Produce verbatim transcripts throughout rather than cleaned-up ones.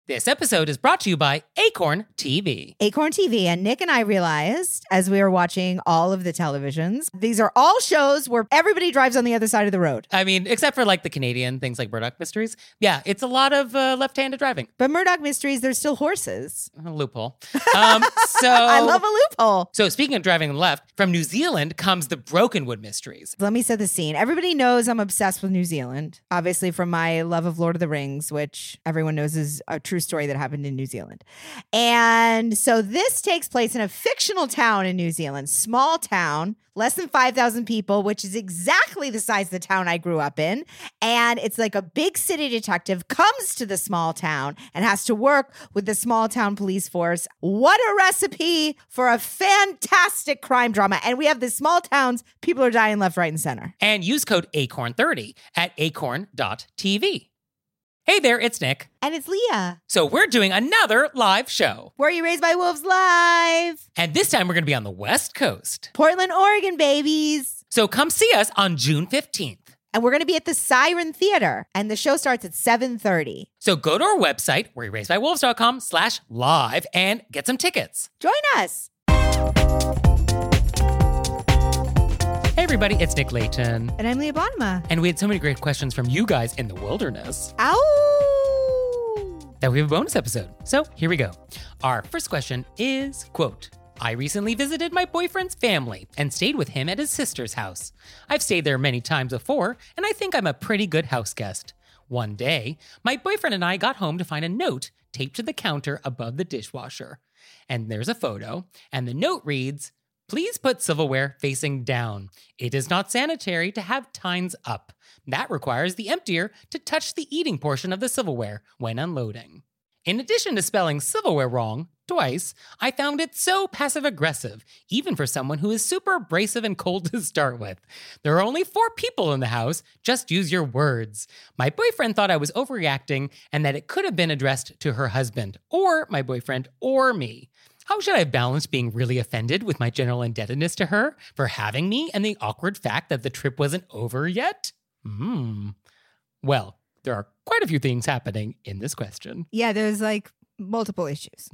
This episode is brought to you by Acorn T V. Acorn T V. And Nick and I realized as we were watching all of the televisions, these are all shows where everybody drives on the other side of the road. I mean, except for like the Canadian things like Murdoch Mysteries. Yeah, it's a lot of uh, left-handed driving. But Murdoch Mysteries, there's still horses. A loophole. Um, so I love a loophole. So speaking of driving left, from New Zealand comes the Brokenwood Mysteries. Let me set the scene. Everybody knows I'm obsessed with New Zealand, obviously from my love of Lord of the Rings, which everyone knows is a true story that happened in New Zealand. And so this takes place in a fictional town in New Zealand, small town, less than five thousand people, which is exactly the size of the town I grew up in. And it's like a big city detective comes to the small town and has to work with the small town police force. What a recipe for a fantastic crime drama. And we have the small towns, people are dying left, right, and center. And use code acorn thirty at acorn dot t v. Hey there, it's Nick. And it's Leah. So we're doing another live show. Were You Raised by Wolves live? And this time we're going to be on the West Coast. Portland, Oregon, babies. So come see us on June fifteenth. And we're going to be at the Siren Theater. And the show starts at seven thirty. So go to our website, were you raised by wolves dot com slash live, and get some tickets. Join us. Hey everybody, it's Nick Layton. And I'm Leah Bonema. And we had so many great questions from you guys in the wilderness. Ow! That we have a bonus episode. So here we go. Our first question is, quote, I recently visited my boyfriend's family and stayed with him at his sister's house. I've stayed there many times before, and I think I'm a pretty good house guest. One day, my boyfriend and I got home to find a note taped to the counter above the dishwasher. And there's a photo, and the note reads, please put silverware facing down. It is not sanitary to have tines up. That requires the emptier to touch the eating portion of the silverware when unloading. In addition to spelling silverware wrong twice, I found it so passive-aggressive, even for someone who is super abrasive and cold to start with. There are only four people in the house. Just use your words. My boyfriend thought I was overreacting and that it could have been addressed to her husband, or my boyfriend, or me. How should I balance being really offended with my general indebtedness to her for having me and the awkward fact that the trip wasn't over yet? Hmm. Well, there are quite a few things happening in this question. Yeah, there's like multiple issues.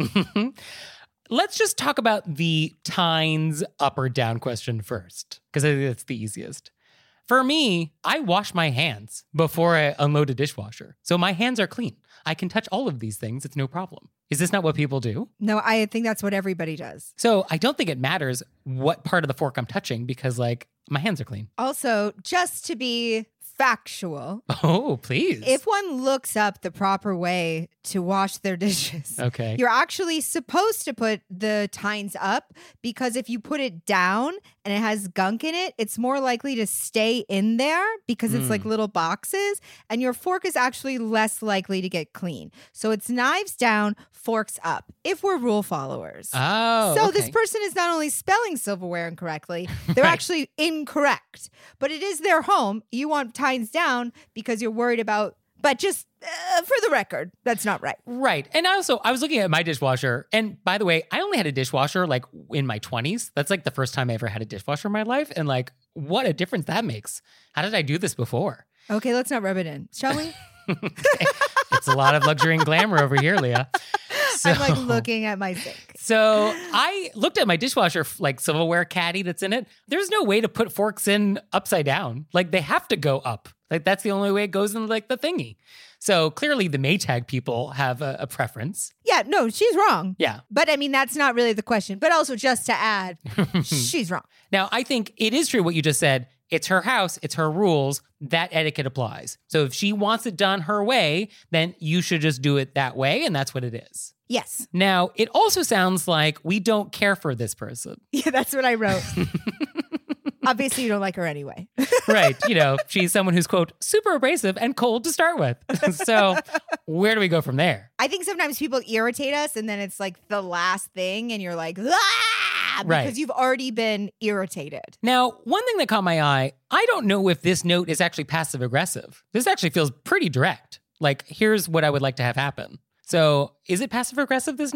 Let's just talk about the tines up or down question first, because I think that's the easiest. For me, I wash my hands before I unload a dishwasher. So my hands are clean. I can touch all of these things. It's no problem. Is this not what people do? No, I think that's what everybody does. So I don't think it matters what part of the fork I'm touching because, like, my hands are clean. Also, just to be factual. Oh, please. If one looks up the proper way to wash their dishes, okay, you're actually supposed to put the tines up because if you put it down and it has gunk in it, it's more likely to stay in there because it's mm. like little boxes and your fork is actually less likely to get clean. So it's knives down, forks up, if we're rule followers. Oh, So okay. this person is not only spelling silverware incorrectly, they're right. actually incorrect. But it is their home. You want tines down because you're worried about, but just uh, for the record, that's not right. Right. And also, I was looking at my dishwasher. And by the way, I only had a dishwasher like in my twenties. That's like the first time I ever had a dishwasher in my life. And like, what a difference that makes. How did I do this before? Okay, let's not rub it in, shall we? Okay. It's a lot of luxury and glamour over here, Leah. So, I'm like looking at my sink. So I looked at my dishwasher, like silverware caddy that's in it. There's no way to put forks in upside down. Like they have to go up. Like that's the only way it goes in like the thingy. So clearly the Maytag people have a, a preference. Yeah, no, she's wrong. Yeah. But I mean, that's not really the question. But also just to add, she's wrong. Now, I think it is true what you just said. It's her house. It's her rules. That etiquette applies. So if she wants it done her way, then you should just do it that way. And that's what it is. Yes. Now, it also sounds like we don't care for this person. Yeah, that's what I wrote. Obviously, you don't like her anyway. Right. You know, she's someone who's, quote, super abrasive and cold to start with. So where do we go from there? I think sometimes people irritate us and then it's like the last thing and you're like, ah, because right. you've already been irritated. Now, one thing that caught my eye, I don't know if this note is actually passive aggressive. This actually feels pretty direct. Like, here's what I would like to have happen. So is it passive aggressive, this note?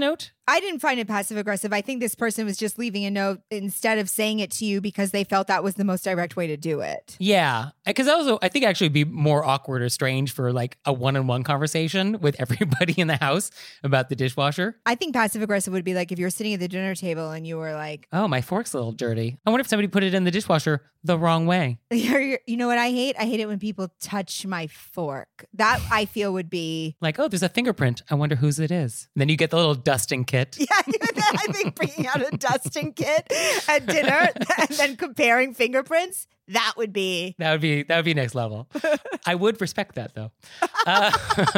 I didn't find it passive aggressive. I think this person was just leaving a note instead of saying it to you because they felt that was the most direct way to do it. Yeah. Because also, I think actually it'd be more awkward or strange for like a one-on-one conversation with everybody in the house about the dishwasher. I think passive aggressive would be like if you're sitting at the dinner table and you were like, oh, my fork's a little dirty. I wonder if somebody put it in the dishwasher the wrong way. you know what I hate? I hate it when people touch my fork. That I feel would be like, oh, there's a fingerprint. I wonder whose it is. And then you get the little dusting kit. Yeah, I think bringing out a dusting kit at dinner and then comparing fingerprints, that would be... That would be that would be next level. I would respect that, though. Uh,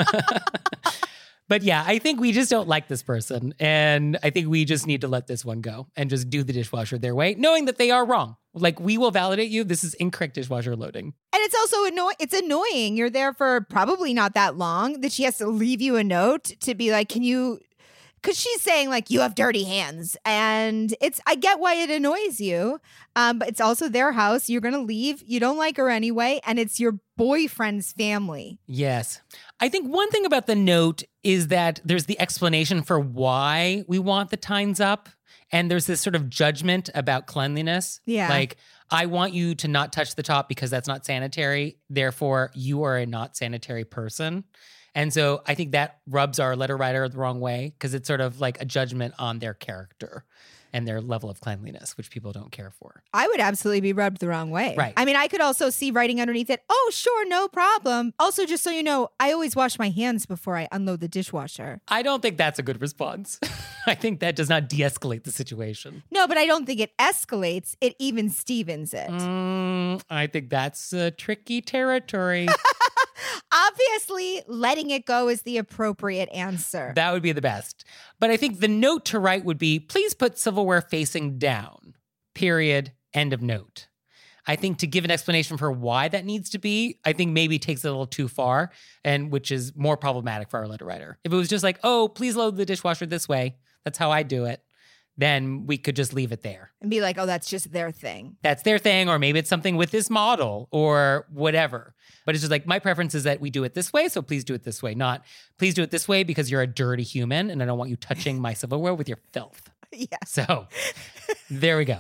but yeah, I think we just don't like this person. And I think we just need to let this one go and just do the dishwasher their way, knowing that they are wrong. Like, we will validate you. This is incorrect dishwasher loading. And it's also annoying. It's annoying. You're there for probably not that long that she has to leave you a note to be like, can you... Because she's saying, like, you have dirty hands. And it's, I get why it annoys you. Um, but it's also their house. You're going to leave. You don't like her anyway. And it's your boyfriend's family. Yes. I think one thing about the note is that there's the explanation for why we want the tines up. And there's this sort of judgment about cleanliness. Yeah. Like, I want you to not touch the top because that's not sanitary. Therefore, you are a not sanitary person. And so I think that rubs our letter writer the wrong way because it's sort of like a judgment on their character and their level of cleanliness, which people don't care for. I would absolutely be rubbed the wrong way. Right. I mean, I could also see writing underneath it, oh, sure, no problem. Also, just so you know, I always wash my hands before I unload the dishwasher. I don't think that's a good response. I think that does not de-escalate the situation. No, but I don't think it escalates. It even Stevens it. Mm, I think that's uh, tricky territory. Obviously, letting it go is the appropriate answer. That would be the best. But I think the note to write would be, please put silverware facing down, period, end of note. I think to give an explanation for why that needs to be, I think maybe takes it a little too far, and which is more problematic for our letter writer. If it was just like, oh, please load the dishwasher this way, that's how I do it, then we could just leave it there. And be like, oh, that's just their thing. That's their thing, or maybe it's something with this model or whatever. But it's just like, my preference is that we do it this way, so please do it this way. Not, please do it this way because you're a dirty human and I don't want you touching my silverware with your filth. Yeah. So there we go.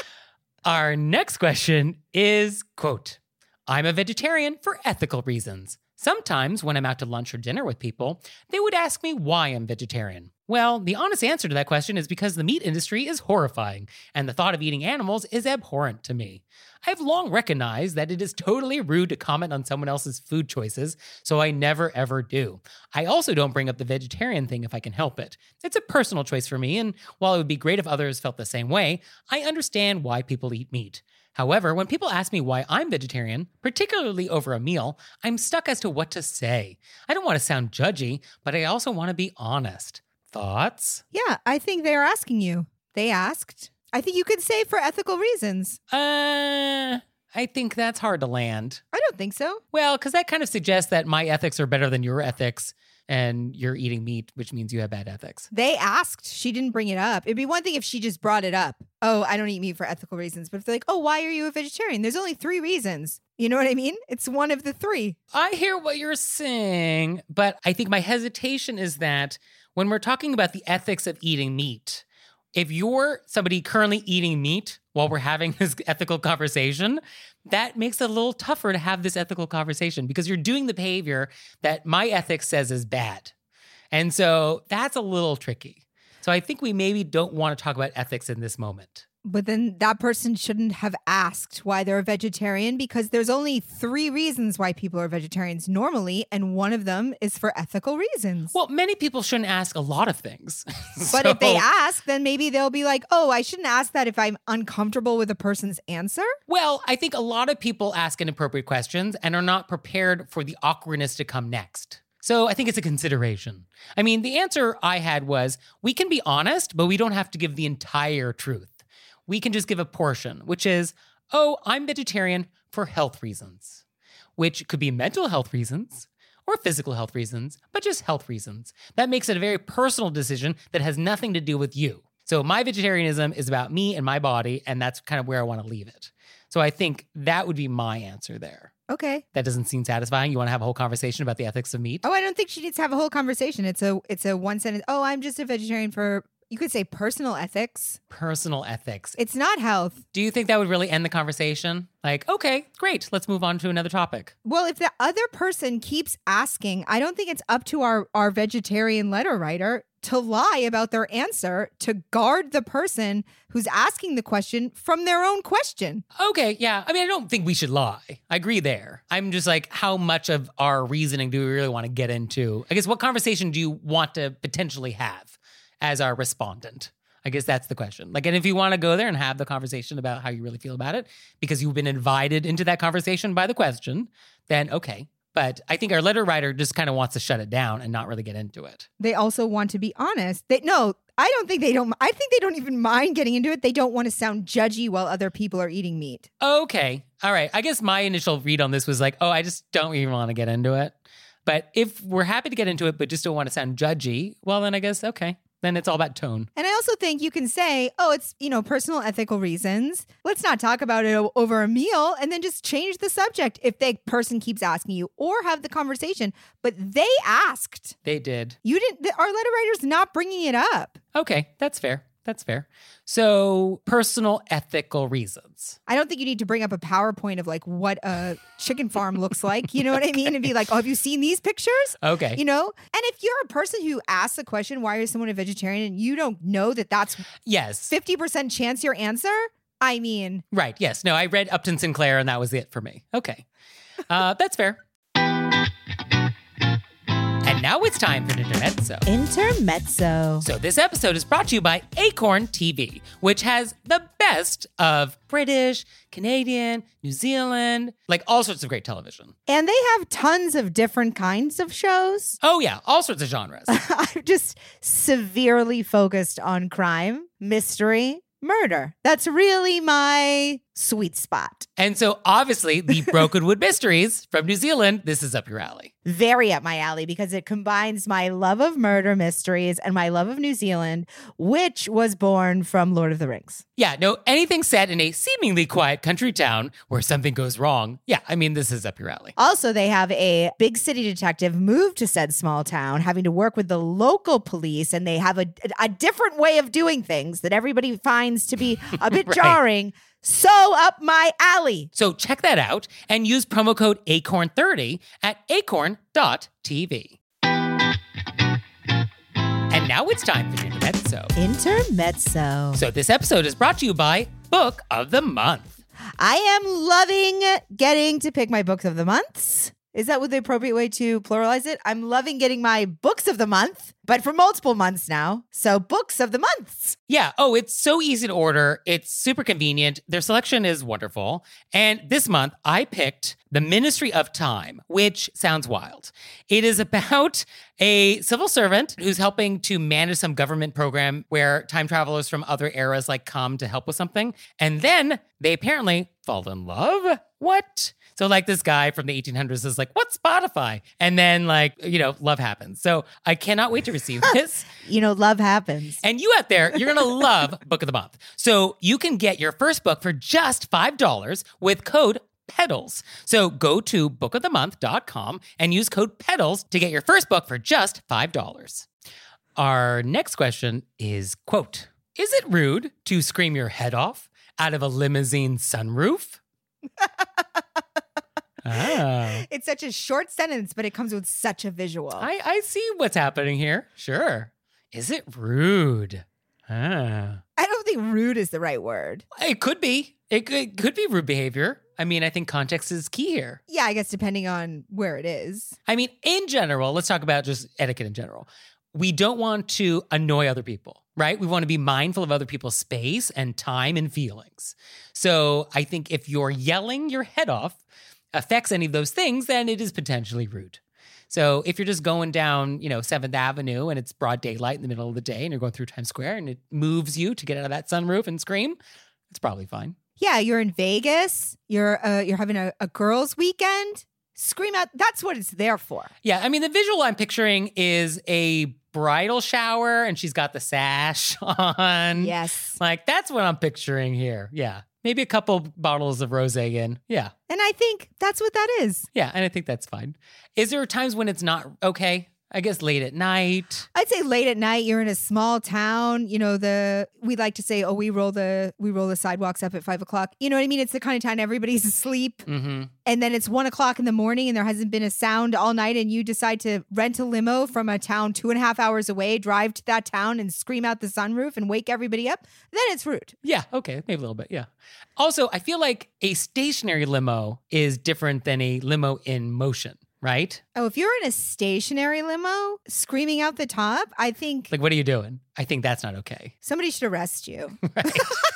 Our next question is, quote, I'm a vegetarian for ethical reasons. Sometimes when I'm out to lunch or dinner with people, they would ask me why I'm vegetarian. Well, the honest answer to that question is because the meat industry is horrifying, and the thought of eating animals is abhorrent to me. I've long recognized that it is totally rude to comment on someone else's food choices, so I never ever do. I also don't bring up the vegetarian thing if I can help it. It's a personal choice for me, and while it would be great if others felt the same way, I understand why people eat meat. However, when people ask me why I'm vegetarian, particularly over a meal, I'm stuck as to what to say. I don't want to sound judgy, but I also want to be honest. Thoughts? Yeah, I think they're asking you. They asked. I think you could say for ethical reasons. Uh, I think that's hard to land. I don't think so. Well, because that kind of suggests that my ethics are better than your ethics, and you're eating meat, which means you have bad ethics. They asked. She didn't bring it up. It'd be one thing if she just brought it up. Oh, I don't eat meat for ethical reasons. But if they're like, oh, why are you a vegetarian? There's only three reasons. You know what I mean? It's one of the three. I hear what you're saying, but I think my hesitation is that when we're talking about the ethics of eating meat, if you're somebody currently eating meat while we're having this ethical conversation, that makes it a little tougher to have this ethical conversation because you're doing the behavior that my ethics says is bad. And so that's a little tricky. So I think we maybe don't want to talk about ethics in this moment. But then that person shouldn't have asked why they're a vegetarian because there's only three reasons why people are vegetarians normally, and one of them is for ethical reasons. Well, many people shouldn't ask a lot of things. But So- if they ask, then maybe they'll be like, oh, I shouldn't ask that if I'm uncomfortable with a person's answer. Well, I think a lot of people ask inappropriate questions and are not prepared for the awkwardness to come next. So I think it's a consideration. I mean, the answer I had was, we can be honest, but we don't have to give the entire truth. We can just give a portion, which is, oh, I'm vegetarian for health reasons, which could be mental health reasons or physical health reasons, but just health reasons. That makes it a very personal decision that has nothing to do with you. So my vegetarianism is about me and my body, and that's kind of where I want to leave it. So I think that would be my answer there. Okay. That doesn't seem satisfying. You want to have a whole conversation about the ethics of meat? Oh, I don't think she needs to have a whole conversation. It's a it's a one sentence. Oh, I'm just a vegetarian for You could say personal ethics. Personal ethics. It's not health. Do you think that would really end the conversation? Like, okay, great. Let's move on to another topic. Well, if the other person keeps asking, I don't think it's up to our, our vegetarian letter writer to lie about their answer to guard the person who's asking the question from their own question. Okay, yeah. I mean, I don't think we should lie. I agree there. I'm just like, how much of our reasoning do we really want to get into? I guess what conversation do you want to potentially have as our respondent? I guess that's the question. Like, and if you want to go there and have the conversation about how you really feel about it, because you've been invited into that conversation by the question, then okay. But I think our letter writer just kind of wants to shut it down and not really get into it. They also want to be honest. They no, I don't think they don't. I think they don't even mind getting into it. They don't want to sound judgy while other people are eating meat. Okay. All right. I guess my initial read on this was like, oh, I just don't even want to get into it. But if we're happy to get into it, but just don't want to sound judgy, well, then I guess, okay. Then it's all about tone. And I also think you can say, oh, it's, you know, personal ethical reasons. Let's not talk about it o- over a meal, and then just change the subject if the person keeps asking you, or have the conversation. But they asked. They did. You didn't, the, our letter writer's not bringing it up. Okay, that's fair. That's fair. So, personal ethical reasons. I don't think you need to bring up a PowerPoint of like what a chicken farm looks like. You know what I mean? And be like, oh, have you seen these pictures? Okay. You know? And if you're a person who asks the question, why is someone a vegetarian? And you don't know that that's yes, fifty percent chance your answer. I mean. Right. Yes. No, I read Upton Sinclair and that was it for me. Okay. Uh, that's fair. And now it's time for an intermezzo. Intermezzo. So this episode is brought to you by Acorn T V, which has the best of British, Canadian, New Zealand, like all sorts of great television. And they have tons of different kinds of shows. Oh yeah, all sorts of genres. I'm just severely focused on crime, mystery, murder. That's really my sweet spot. And so obviously the Brokenwood Mysteries from New Zealand, this is up your alley. Very up my alley because it combines my love of murder mysteries and my love of New Zealand, which was born from Lord of the Rings. Yeah, no, anything set in a seemingly quiet country town where something goes wrong. Yeah, I mean, this is up your alley. Also, they have a big city detective move to said small town, having to work with the local police, and they have a, a different way of doing things that everybody finds to be a bit right. jarring. So up my alley. So check that out and use promo code acorn thirty at acorn dot t v. And now it's time for Intermezzo. Intermezzo. So this episode is brought to you by Book of the Month. I am loving getting to pick my books of the months. Is that what the appropriate way to pluralize it? I'm loving getting my books of the month, but for multiple months now. So books of the months. Yeah. Oh, it's so easy to order. It's super convenient. Their selection is wonderful. And this month I picked The Ministry of Time, which sounds wild. It is about a civil servant who's helping to manage some government program where time travelers from other eras like come to help with something. And then they apparently fall in love. What? So like this guy from the eighteen hundreds is like, what's Spotify? And then like, you know, love happens. So I cannot wait to receive this. You know, love happens. And you out there, you're going to love Book of the Month. So you can get your first book for just five dollars with code PEDALS. So go to book of the month dot com and use code PEDALS to get your first book for just five dollars. Our next question is, quote, is it rude to scream your head off out of a limousine sunroof? Oh. It's such a short sentence, but it comes with such a visual. I, I see what's happening here. Sure. Is it rude? Ah. I don't think rude is the right word. It could be. It could, it could be rude behavior. I mean, I think context is key here. Yeah, I guess depending on where it is. I mean, in general, let's talk about just etiquette in general. We don't want to annoy other people, right? We want to be mindful of other people's space and time and feelings. So I think if you're yelling your head off affects any of those things, then it is potentially rude. So if you're just going down, you know, seventh Avenue and it's broad daylight in the middle of the day and you're going through Times Square and it moves you to get out of that sunroof and scream, it's probably fine. Yeah, you're in Vegas. You're uh, you're having a, a girls' weekend. Scream out. That's what it's there for. Yeah, I mean, the visual I'm picturing is a bridal shower and she's got the sash on. Yes. Like, that's what I'm picturing here. Yeah. Maybe a couple bottles of rosé in. Yeah. And I think that's what that is. Yeah, and I think that's fine. Is there times when it's not okay? I guess late at night. I'd say late at night, you're in a small town. You know, the we like to say, oh, we roll the we roll the sidewalks up at five o'clock. You know what I mean? It's the kind of time everybody's asleep. Mm-hmm. And then it's one o'clock in the morning and there hasn't been a sound all night. And you decide to rent a limo from a town two and a half hours away, drive to that town and scream out the sunroof and wake everybody up. Then it's rude. Yeah. Okay. Maybe a little bit. Yeah. Also, I feel like a stationary limo is different than a limo in motion. Right? Oh, if you're in a stationary limo screaming out the top, I think... Like, what are you doing? I think that's not okay. Somebody should arrest you. Right.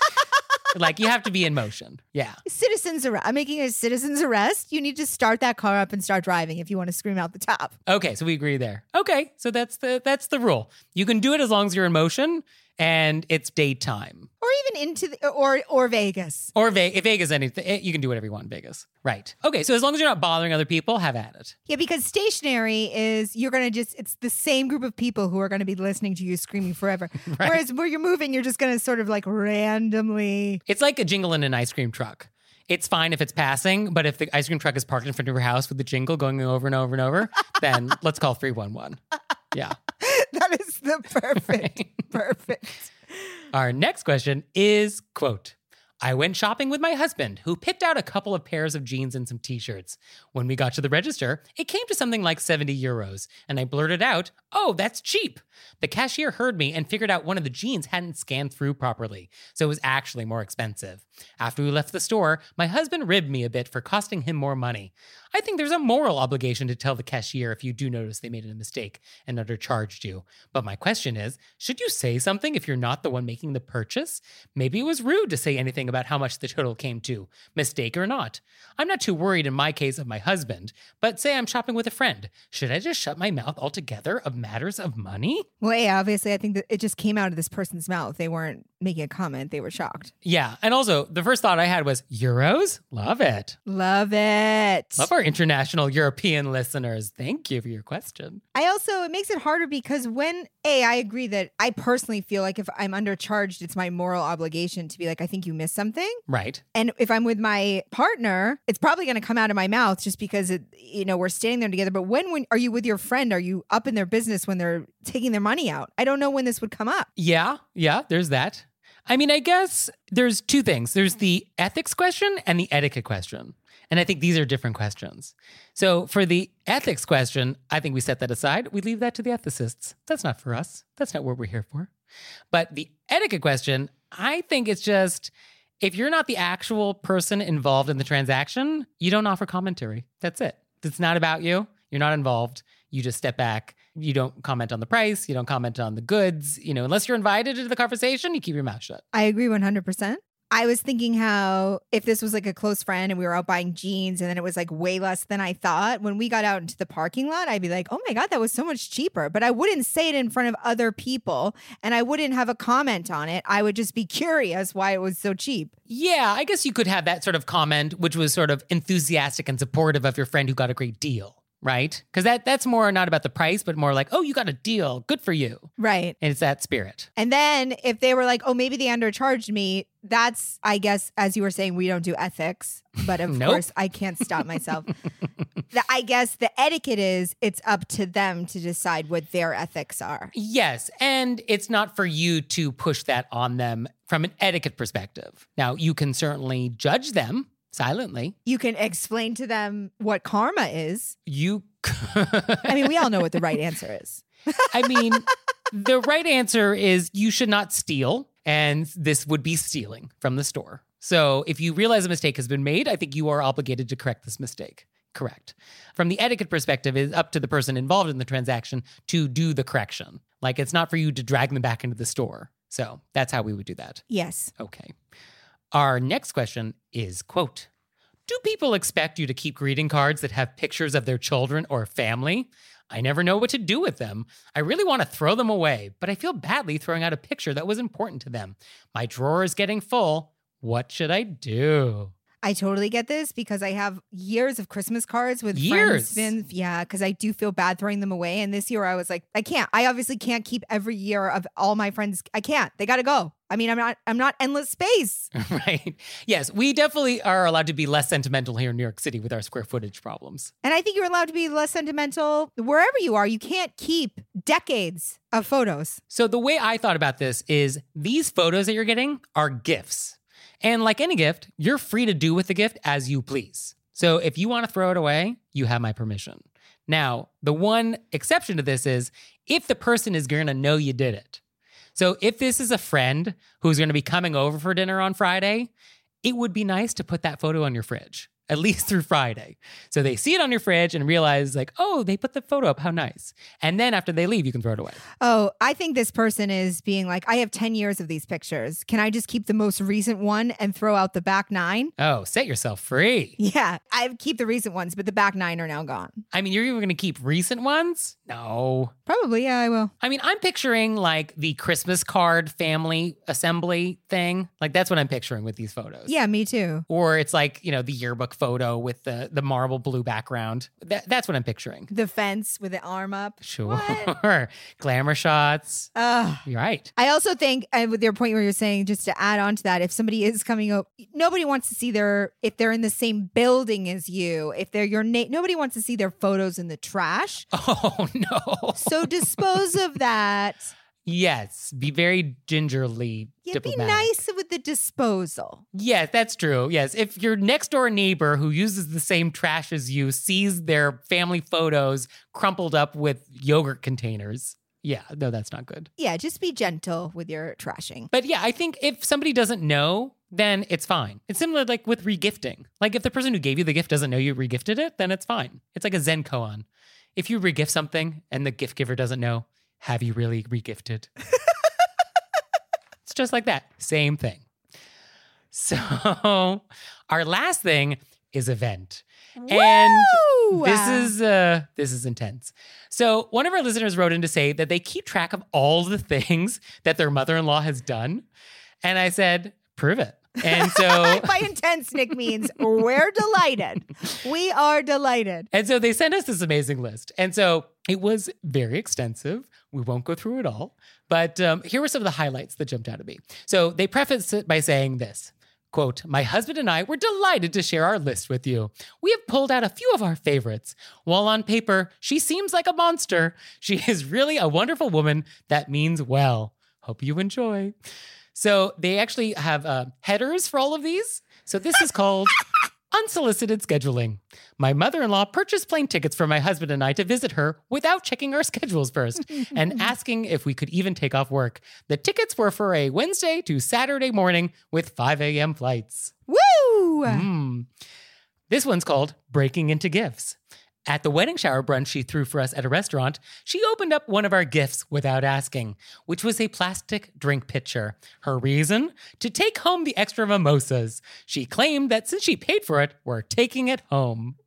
Like, you have to be in motion. Yeah. Citizens arrest. I'm making a citizen's arrest. You need to start that car up and start driving if you want to scream out the top. Okay, so we agree there. Okay, so that's the that's the rule. You can do it as long as you're in motion and it's daytime. Or even into the, or or Vegas. Or Ve- Vegas, anything. You can do whatever you want in Vegas. Right. Okay, so as long as you're not bothering other people, have at it. Yeah, because stationary is, you're going to just, it's the same group of people who are going to be listening to you screaming forever. Right. Whereas where you're moving, you're just going to sort of like randomly. It's like a jingle in an ice cream truck. It's fine if it's passing, but if the ice cream truck is parked in front of your house with the jingle going over and over and over, then let's call three one one. Yeah. That is the perfect, right. perfect. Our next question is, quote, I went shopping with my husband, who picked out a couple of pairs of jeans and some t-shirts. When we got to the register, it came to something like seventy euros, and I blurted out, oh, that's cheap. The cashier heard me and figured out one of the jeans hadn't scanned through properly, so it was actually more expensive. After we left the store, my husband ribbed me a bit for costing him more money. I think there's a moral obligation to tell the cashier if you do notice they made a mistake and undercharged you. But my question is, should you say something if you're not the one making the purchase? Maybe it was rude to say anything about how much the total came to, mistake or not. I'm not too worried in my case of my husband, but say I'm shopping with a friend. Should I just shut my mouth altogether of matters of money? Well, yeah, obviously, I think that it just came out of this person's mouth. They weren't making a comment. They were shocked. Yeah. And also, the first thought I had was, euros? Love it. Love it. Love our international European listeners. Thank you for your question. I also, it makes it harder because when, A, I agree that I personally feel like if I'm undercharged, it's my moral obligation to be like, I think you missed something. Right. And if I'm with my partner, it's probably going to come out of my mouth just because, it, you know, we're standing there together. But when, when are you with your friend? Are you up in their business when they're taking their money out? I don't know when this would come up. Yeah. Yeah. There's that. I mean, I guess there's two things. There's the ethics question and the etiquette question. And I think these are different questions. So for the ethics question, I think we set that aside. We leave that to the ethicists. That's not for us. That's not what we're here for. But the etiquette question, I think it's just, if you're not the actual person involved in the transaction, you don't offer commentary. That's it. It's not about you. You're not involved. You just step back. You don't comment on the price. You don't comment on the goods. You know, unless you're invited into the conversation, you keep your mouth shut. I agree one hundred percent. I was thinking how if this was like a close friend and we were out buying jeans and then it was like way less than I thought, when we got out into the parking lot, I'd be like, oh my God, that was so much cheaper. But I wouldn't say it in front of other people and I wouldn't have a comment on it. I would just be curious why it was so cheap. Yeah, I guess you could have that sort of comment, which was sort of enthusiastic and supportive of your friend who got a great deal. Right? Because that that's more not about the price, but more like, oh, you got a deal. Good for you. Right. And it's that spirit. And then if they were like, oh, maybe they undercharged me, that's, I guess, as you were saying, we don't do ethics. But of Nope. course, I can't stop myself. the, I guess the etiquette is it's up to them to decide what their ethics are. Yes. And it's not for you to push that on them from an etiquette perspective. Now, you can certainly judge them silently. You can explain to them what karma is. You. I mean, we all know what the right answer is. I mean, the right answer is you should not steal. And this would be stealing from the store. So if you realize a mistake has been made, I think you are obligated to correct this mistake. Correct. From the etiquette perspective, it's up to the person involved in the transaction to do the correction. Like, it's not for you to drag them back into the store. So that's how we would do that. Yes. Okay. Our next question is, quote, do people expect you to keep greeting cards that have pictures of their children or family? I never know what to do with them. I really want to throw them away, but I feel badly throwing out a picture that was important to them. My drawer is getting full. What should I do? I totally get this because I have years of Christmas cards with Years? friends. Been, yeah, because I do feel bad throwing them away. And this year I was like, I can't. I obviously can't keep every year of all my friends. I can't. They got to go. I mean, I'm not I'm not endless space. Right. Yes, we definitely are allowed to be less sentimental here in New York City with our square footage problems. And I think you're allowed to be less sentimental wherever you are. You can't keep decades of photos. So the way I thought about this is these photos that you're getting are gifts. And like any gift, you're free to do with the gift as you please. So if you want to throw it away, you have my permission. Now, the one exception to this is if the person is going to know you did it. So if this is a friend who's going to be coming over for dinner on Friday, it would be nice to put that photo on your fridge, at least through Friday. So they see it on your fridge and realize like, oh, they put the photo up. How nice. And then after they leave, you can throw it away. Oh, I think this person is being like, I have ten years of these pictures. Can I just keep the most recent one and throw out the back nine? Oh, set yourself free. Yeah, I keep the recent ones, but the back nine are now gone. I mean, you're even going to keep recent ones? No. Probably, yeah, I will. I mean, I'm picturing like the Christmas card family assembly thing. Like that's what I'm picturing with these photos. Yeah, me too. Or it's like, you know, the yearbook photo with the, the marble blue background. That, that's what I'm picturing. The fence with the arm up. Sure. Glamour shots. Ugh. You're right. I also think, and with your point where you're saying, just to add on to that, if somebody is coming up, nobody wants to see their, if they're in the same building as you, if they're your na- nobody wants to see their photos in the trash. Oh, no. So dispose of that. Yes. Be very gingerly Yeah, be diplomatic. nice with the disposal. Yes, that's true. Yes. If your next door neighbor who uses the same trash as you sees their family photos crumpled up with yogurt containers. Yeah, no, that's not good. Yeah, just be gentle with your trashing. But yeah, I think if somebody doesn't know, then it's fine. It's similar like with regifting. Like if the person who gave you the gift doesn't know you regifted it, then it's fine. It's like a Zen koan. If you regift something and the gift giver doesn't know, have you really regifted? It's just like that. Same thing. So our last thing is event. And Woo! this is uh, this is intense. So one of our listeners wrote in to say that they keep track of all the things that their mother-in-law has done. And I said, prove it. And so by intense, Nick means we're delighted. We are delighted. And so they sent us this amazing list. And so it was very extensive. We won't go through it all. But um, here were some of the highlights that jumped out at me. So they prefaced it by saying this. Quote, my husband and I were delighted to share our list with you. We have pulled out a few of our favorites. While on paper, she seems like a monster. She is really a wonderful woman that means well. Hope you enjoy. So they actually have uh, headers for all of these. So this is called unsolicited scheduling. My mother-in-law purchased plane tickets for my husband and I to visit her without checking our schedules first and asking if we could even take off work. The tickets were for a Wednesday to Saturday morning with five a.m. flights. Woo! Mm. This one's called breaking into gifts. At the wedding shower brunch she threw for us at a restaurant, she opened up one of our gifts without asking, which was a plastic drink pitcher. Her reason? To take home the extra mimosas. She claimed that since she paid for it, we're taking it home.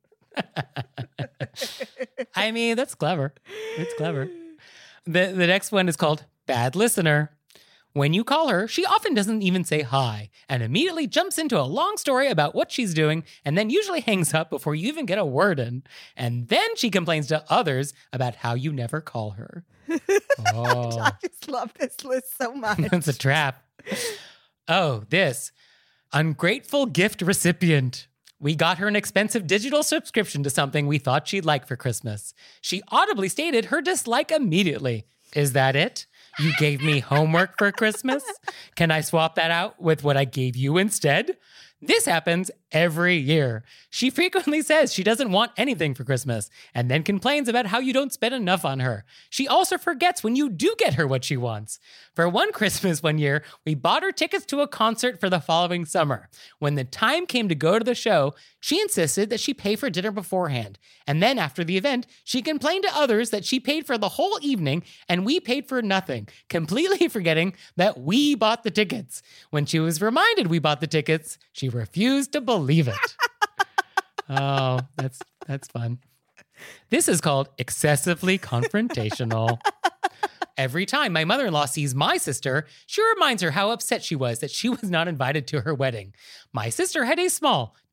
I mean, that's clever. It's clever. The, the next one is called Bad Listener. When you call her, she often doesn't even say hi and immediately jumps into a long story about what she's doing and then usually hangs up before you even get a word in. And then she complains to others about how you never call her. Oh. I just love this list so much. It's a trap. Oh, this. Ungrateful gift recipient. We got her an expensive digital subscription to something we thought she'd like for Christmas. She audibly stated her dislike immediately. Is that it? You gave me homework for Christmas? Can I swap that out with what I gave you instead? This happens every year. She frequently says she doesn't want anything for Christmas and then complains about how you don't spend enough on her. She also forgets when you do get her what she wants. For one Christmas one year, we bought her tickets to a concert for the following summer. When the time came to go to the show, she insisted that she pay for dinner beforehand. And then after the event, she complained to others that she paid for the whole evening and we paid for nothing, completely forgetting that we bought the tickets. When she was reminded we bought the tickets, she refused to believe it. Oh, that's that's fun. This is called excessively confrontational. Every time my mother-in-law sees my sister, she reminds her how upset she was that she was not invited to her wedding. My sister had a small,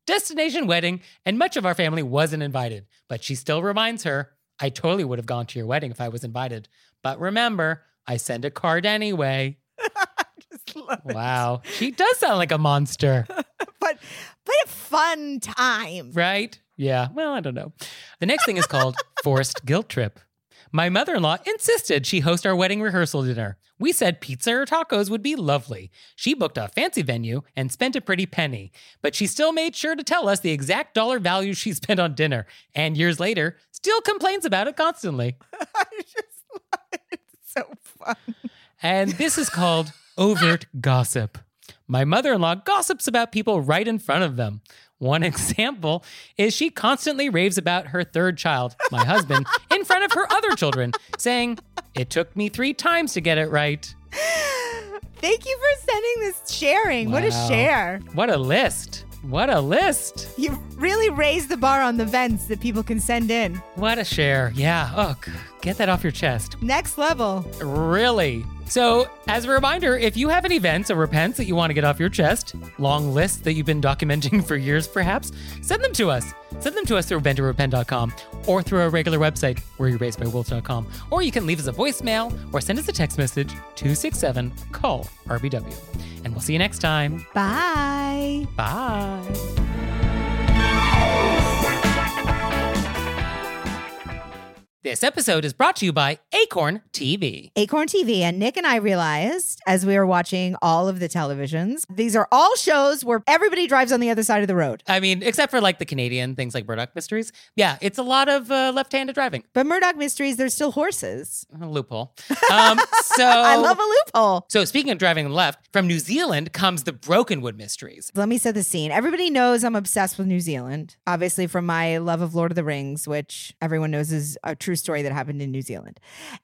destination wedding, and much of our family wasn't invited. But she still reminds her, I totally would have gone to your wedding if I was invited. But remember, I send a card anyway. Just love it. Wow. She does sound like a monster. but but a fun time. Right? Yeah. Well, I don't know. The next thing is called Forced Guilt Trip. My mother-in-law insisted she host our wedding rehearsal dinner. We said pizza or tacos would be lovely. She booked a fancy venue and spent a pretty penny, but she still made sure to tell us the exact dollar value she spent on dinner. And years later, still complains about it constantly. I just love it. It's so fun. And this is called overt gossip. My mother-in-law gossips about people right in front of them. One example is she constantly raves about her third child, my husband, in front of her other children, saying, it took me three times to get it right. Thank you for sending this sharing. What a Wow. share. What a list. What a list. You really raised the bar on the vents that people can send in. What a share. Yeah. Oh, g- get that off your chest. Next level. Really? So, as a reminder, if you have any events or repents that you want to get off your chest, long lists that you've been documenting for years perhaps, send them to us. Send them to us through bend to repent dot com or through our regular website, were you raised by wolves dot com. Or you can leave us a voicemail or send us a text message, two six seven, call R B W. And we'll see you next time. Bye. Bye. This episode is brought to you by Acorn T V. Acorn T V. And Nick and I realized as we were watching all of the televisions, these are all shows where everybody drives on the other side of the road. I mean, except for like the Canadian things like Murdoch Mysteries. Yeah, it's a lot of uh, left-handed driving. But Murdoch Mysteries, there's still horses. A loophole. Um, so I love a loophole. So speaking of driving left, from New Zealand comes the Brokenwood Mysteries. Let me set the scene. Everybody knows I'm obsessed with New Zealand, obviously from my love of Lord of the Rings, which everyone knows is a true story that happened in New Zealand.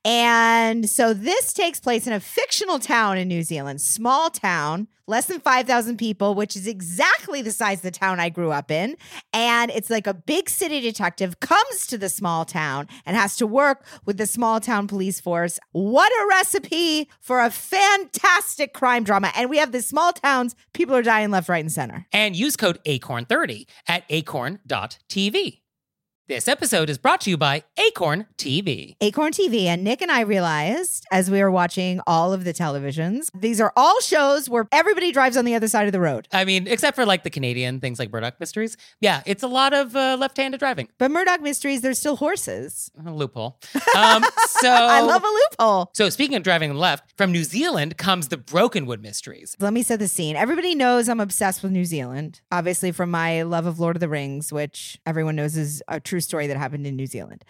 And so this takes place in a fictional town in New Zealand, small town, less than five thousand people, which is exactly the size of the town I grew up in. And it's like a big city detective comes to the small town and has to work with the small town police force. What a recipe for a fantastic crime drama. And we have the small towns, people are dying left, right, and center. And use code acorn thirty at acorn dot t v. This episode is brought to you by Acorn T V. Acorn T V. And Nick and I realized as we were watching all of the televisions, these are all shows where everybody drives on the other side of the road. I mean, except for like the Canadian things like Murdoch Mysteries. Yeah, it's a lot of uh, left-handed driving. But Murdoch Mysteries, there's still horses. A loophole. Um, so I love a loophole. So speaking of driving left, from New Zealand comes the Brokenwood Mysteries. Let me set the scene. Everybody knows I'm obsessed with New Zealand, obviously from my love of Lord of the Rings, which everyone knows is a true story that happened in New Zealand.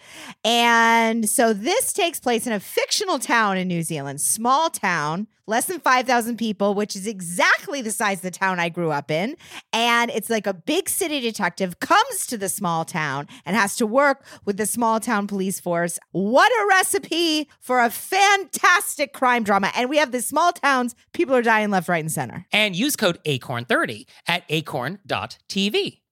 And so this takes place in a fictional town in New Zealand, small town, less than five thousand people, which is exactly the size of the town I grew up in. And it's like a big city detective comes to the small town and has to work with the small town police force. What a recipe for a fantastic crime drama. And we have the small towns, people are dying left, right, and center. And use code acorn thirty at acorn dot t v.